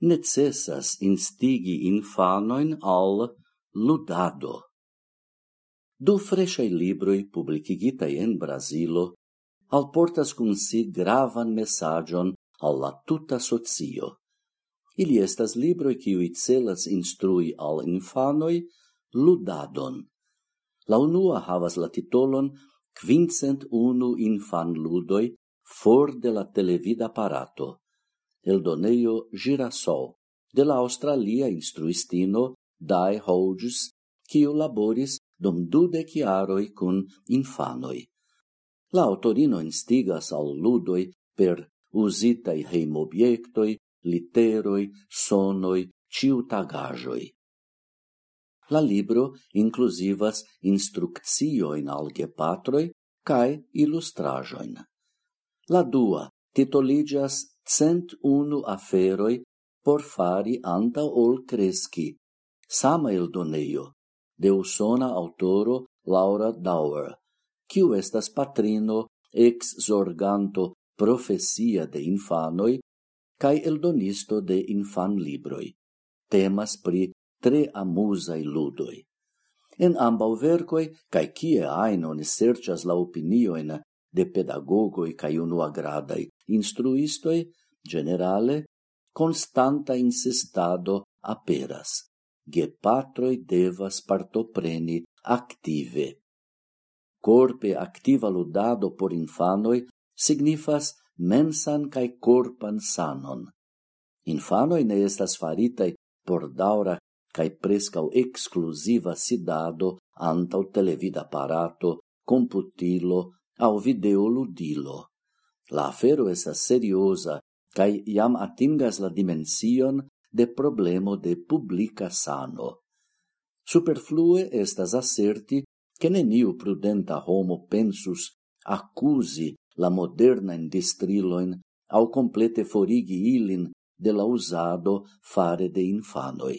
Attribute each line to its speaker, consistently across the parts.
Speaker 1: necessas instigi infanoin al ludado. Du freŝaj libroj publikigitaj en Brazilo alportas kun si gravan mesaĝon al la tuta socio. Ili estas libroj kiuj celas instrui al infanoj ludadon. La unua havas la titolon 501 infanludoj for de la televidaparato, eldonejo Girasol, de la australia instruistino Di Hodges, kiu laboris dum 20 jaroj kun infanoj. La autorino instigas al ludoj per uzitaj hejmobjektoj, literoj, sonoj, ĉiutagaĵoj. La libro inclusivas instrukciojn al gepatroj kaj ilustraĵojn. La dua titoliĝas 101 aferoj por fari antaŭ ol kreski, sama eldonejo, de usona aŭtoro Laura Dower, kiu estas patrino ex-zorganto profesia de infanoj kaj eldonisto de infanlibroj. Temas pri tre amuzaj ludoj. En ambaŭ verkoj kaj kie ajn oni serĉas la opiniojn de pedagogoj kaj unuagradaj instruistoj, ĝenerale konstanta insistado aperas. Gepatroj devas partopreni aktive. Korpe aktiva ludado por infanoj signifas mensan kaj korpan sanon. Infanoj ne estas faritaj por daŭra kaj preskaŭ ekskluziva sidado antaŭ televidaparato, komputilo aŭ videoludilo. La afero estas serioza kaj jam atingas la dimension de problemo de publika sano. Superflue estas aserti che neniu prudenta homo pensus accusi la moderna industriloin au complete forigi ilin de la usado fare de infanoi.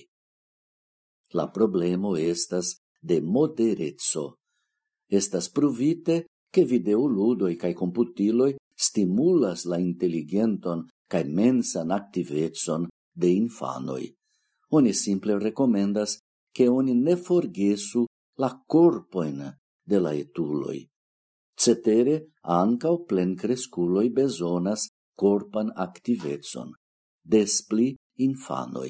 Speaker 1: La problemo estas de moderezzo. Estas pruvite che videoludoi cae computiloi stimulas la intelligenton cae mensan activetson de infanoi. Oni simple recomendas che oni ne forgesu la corpoin de la etuloi. Cetere, ancao plencresculoi besonas corpan activetson, despli infanoi.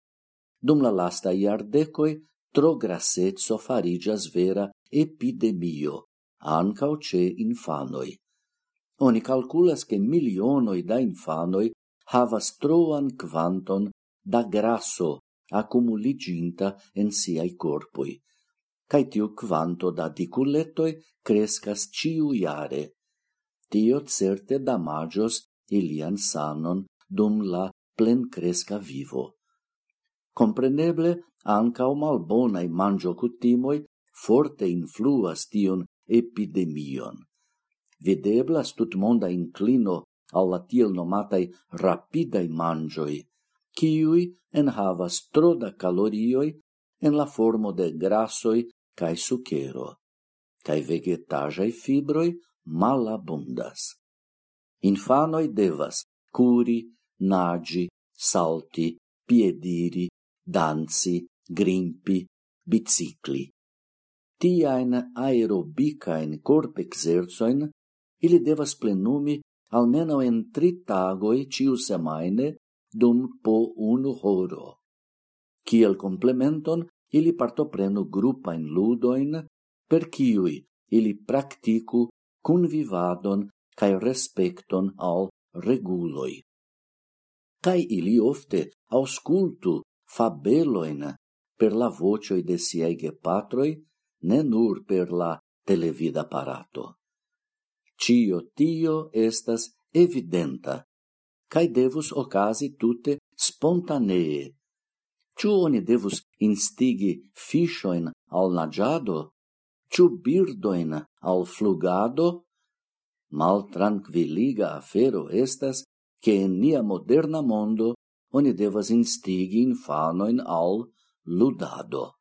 Speaker 1: Dum la lasta iardecoi, tro grassetso farigas vera epidemio, ancao ce infanoi. Oni calculas che milionoi da infanoi havas troan quanton da grasso accumuliginta en siai corpoi, cae tiu quanto da diculetoi crescas ciu iare. Tio certe damagios ilian sanon dum la plencresca vivo. Compreneble, ancao malbonai mangio cutimoi forte influas tion epidemion. Videblas tutmonda inclino alla tiel nomatai rapidai mangioi, kiui enhavas tro da calorioi en la formo de grassoi cae sucero, cae vegetajai fibroi malabundas. Infanoi devas curi, nagi, salti, piediri, danci, grimpi, bicicli. Tiaen aerobicaen corpexerzoin ili devas plenumi almeno en 3 tagoi ciu semaine dum po 1 horo. Kiel complementon ili partoprenu grupain ludoin, per kiui ili practicu convivadon cae respecton al reguloi. Cae ili ofte auscultu fabeloin per la vocioi de siei gepatroi, ne nur per la televidaparato. Cio tio estas evidenta, cae devus ocasi tute spontanee. Ciu oni devus instigi fishoin al nagiado? Ciu birdoin al flugado? Maltranquilliga afero estas che in nia moderna mondo oni devas instigi infanoin al ludado.